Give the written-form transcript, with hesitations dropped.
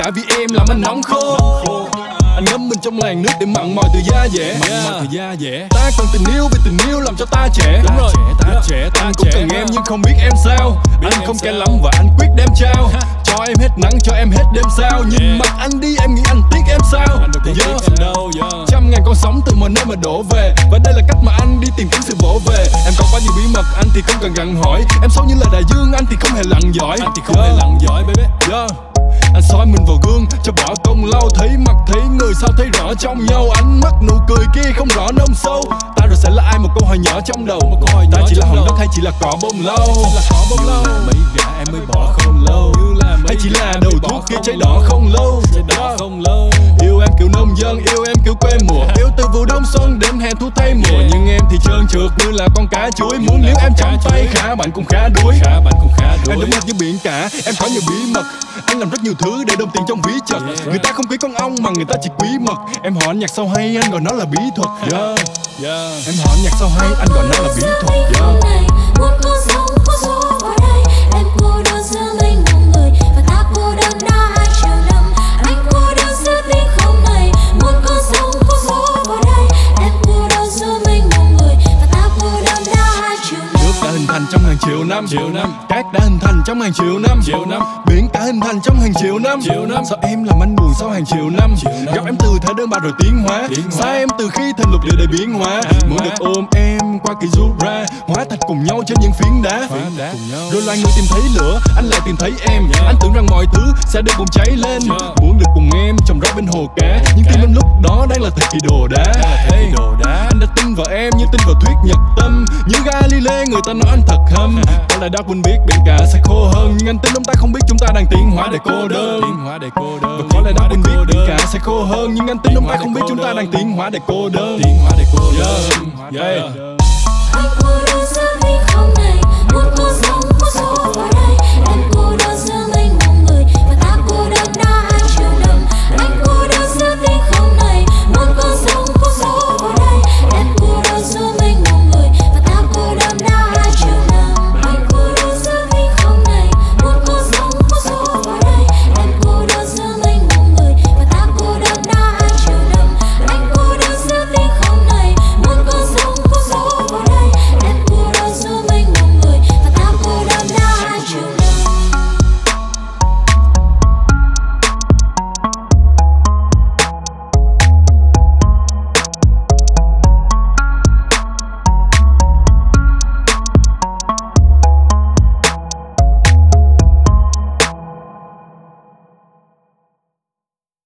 cả vì em làm anh nóng khô. Anh ngâm mình trong làn nước để mặn mòi từ da dẻ. Ta còn tình yêu vì tình yêu làm cho ta trẻ. Đúng rồi, ta trẻ. Anh cũng cần em nhưng không biết em sao. Anh không kén lắm và anh quyết đem trao. Cho em hết nắng, cho em hết đêm sao. Nhìn mặt anh đi em nghĩ anh tiếc em sao. Trăm ngàn con sóng từ mọi nơi mà đổ về. Và đây là cách mà anh đi tìm kiếm sự vỗ về. Em có quá nhiều bí mật anh thì không cần gặng hỏi. Em sâu như là đại dương anh thì không hề lặn giỏi. Baby. Anh soi mình vào gương cho bỏ công lau. Thấy mặt thấy người sao thấy rõ trong nhau. Ánh mắt nụ cười kia không rõ nông sâu. Ta rồi sẽ là ai, một câu hỏi nhỏ trong đầu. Ta chỉ là hòn đất hay chỉ là cỏ bông lau. Mấy gã em mới bỏ không lâu. Hay chỉ là đầu thuốc kia cháy đỏ không lâu. Yêu em kiểu nông dân, yêu em kiểu quê mùa. Yêu từ vụ đông xuân đến hè thu thay mùa. Nhưng em thì trơn trượt như là con cá chuối. Muốn níu em trong tay khá bạn cũng khá đuối. Em đúng mặt như biển cả, em có nhiều bí mật. Anh làm rất nhiều thứ để đồng tiền trong ví chật. Người ta không quý con ong mà người ta chỉ quý mật. Em hỏi nhạc sao hay, anh gọi nó là bí thuật. Em hỏi nhạc sao hay, anh gọi nó là bí thuật. Một con sóng có gió vào đây. Em cô đơn giữa mênh mông người và ta cô đơn đã 2 triệu năm. Anh cô đơn giữa tiếng không này. Một con sóng có gió vào đây. Em cô đơn giữa mênh mông người và ta cô đơn đã 2 triệu năm. Nước đã hình thành trong hàng triệu năm. Cát đã hình thành trong hàng triệu năm. Biển đã hình thành trong hàng triệu năm. Sao em làm anh buồn sau hàng triệu năm? Gặp em từ thế đơn bạc rồi tiến hóa. Xa em từ khi thành lục địa để biến hóa. Muốn được ôm em qua kỳ du ra. Hóa thạch cùng nhau trên những phiến đá. Rồi loài người tìm thấy lửa, anh lại tìm thấy em. Anh tưởng rằng mọi thứ sẽ được bùng cháy lên. Muốn được cùng em trồng rau bên hồ cá. Nhưng tim em lúc đó đang là thời kỳ đồ đá. Anh đã tin vào em như tin vào thuyết nhật tâm. Như Galilei người ta nói anh thật hâm. Có lẽ Darwin biết biển cả sẽ khô hơn. Nhưng anh tin ông ta không biết chúng ta đang tiến hóa để cô đơn. Và có lẽ Darwin biết biển cả sẽ khô hơn. Nhưng anh tin ông ta không biết chúng ta đang tiến hóa để cô đơn. Anh cô đơn giữa tiếng không này.